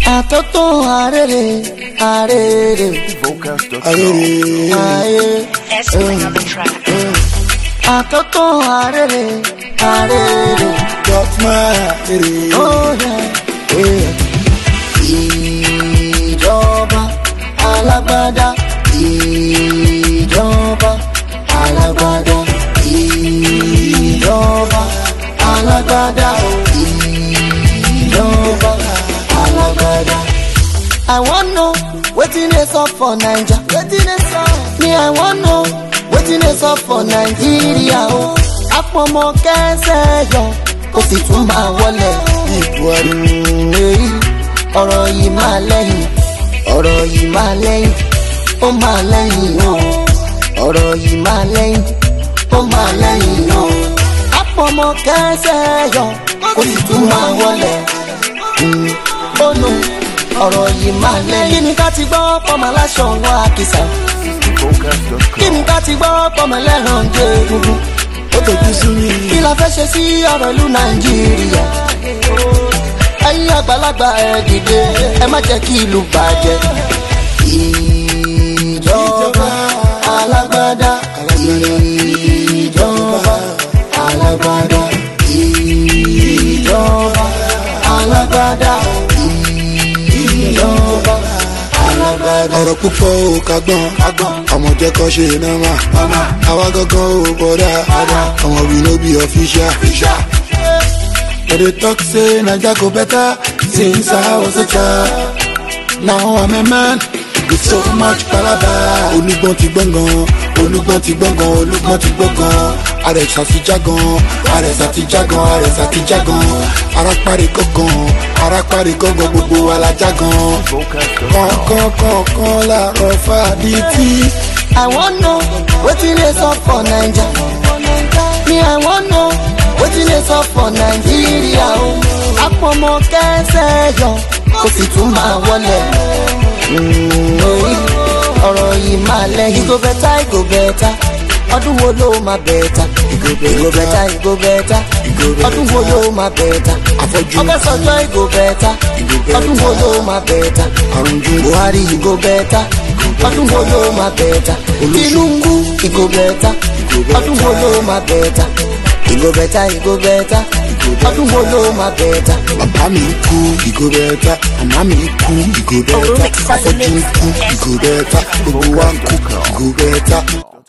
Atoto arere, arere, Atoto arere, arere, got my arere. Oh yeah. Ìjọba alágbádá, ìjọba alágbádá, ìjọba alágbádá, ìjọba alágbádá. I wan know wetin dey sup for Naija. Me I wan know wetin dey sup for Nigeria o. Àpọ̀mọ́ kẹsẹ̀ yọ, ó sì tún máa wọlé. Ọ̀rọ̀ yìí máa lẹ́yìn, ọ̀rọ̀ yìí máa lẹ́yìn, ó máa lẹ́yìn o. Ọ̀rọ̀ yìí máa lẹ́yìn, ó máa lẹ́yìn o. Àpọ̀mọ́ kẹsẹ̀ yọ, ó sì tún máa wọlé. Ó nu ọ̀rọ̀ yìí máa lẹ́yìn. Kí ni ká ti gbọ́ pọ́mọ aláṣọ wọn àkìsà? Kí ni ká ti gbọ́ pọ́mọ ẹlẹ́ran jẹ egungun? Ó tọ́jú sí mi. Kí la fẹ́ ṣe sí ọ̀rọ̀ ìlú Nàìjíríà? Ẹ̀yin àgbàlagbà ẹ dìde, ẹ má jẹ́ kí ìlú bàjẹ́. Ìjọba alágbádá, ìjọba alágbádá, ìjọba alágbádá, ìjọba alágbádá. Ọ̀rọ̀ púpọ̀ ò kagbọ́n, ọmọdé kan ṣe náà àwa gangan ò bọ̀dá, ọmọ we no be official. But they talk say Naija go better since I was a child. Now I'm a man with so much palaba. Olúgbọ́n ti gbọ̀ngàn, olúgbọ́n ti gbọ̀ngàn, olúgbọ́n ti gbọ̀ngàn. Àrẹ̀sà ti jágan, àrẹ̀sà ti jágan, àrẹ̀sà ti jágan. Arápárí gángan, gbogbo wa la jágan. Kọ̀ọ̀kan làárọ̀ fàdítì. I wan know wetin dey sup for Naija. Me I wan know wetin dey sup for Nigeria o. Àpọ̀mọ́ kẹsẹ̀ yọ, kò sì tún máa wọlé. Ọ̀rọ̀ yìí máa lẹ́yìn. It go better, it go better. Ọdún wo ló máa bẹ̀ẹ̀ta? It go better, it go better. Ọdún wo ló máa bẹ̀ẹ̀ta? Ọbásanjọ́ it go better. Ọdún wo ló máa bẹ̀ẹ̀ta? Buhari it go better. Ọdún wo ló máa bẹ̀ẹ̀ta? Tinubu it go better. Ọdún wo ló máa bẹ̀ẹ̀ta? It go better, it go better. Ọdún wo ló máa bẹ̀ẹ̀ta? Bàbá mi kú, it go better. Màmá mi kú, it go better. Afọ́jú kú, it go better. Gbogbo wa ń kú, it go better.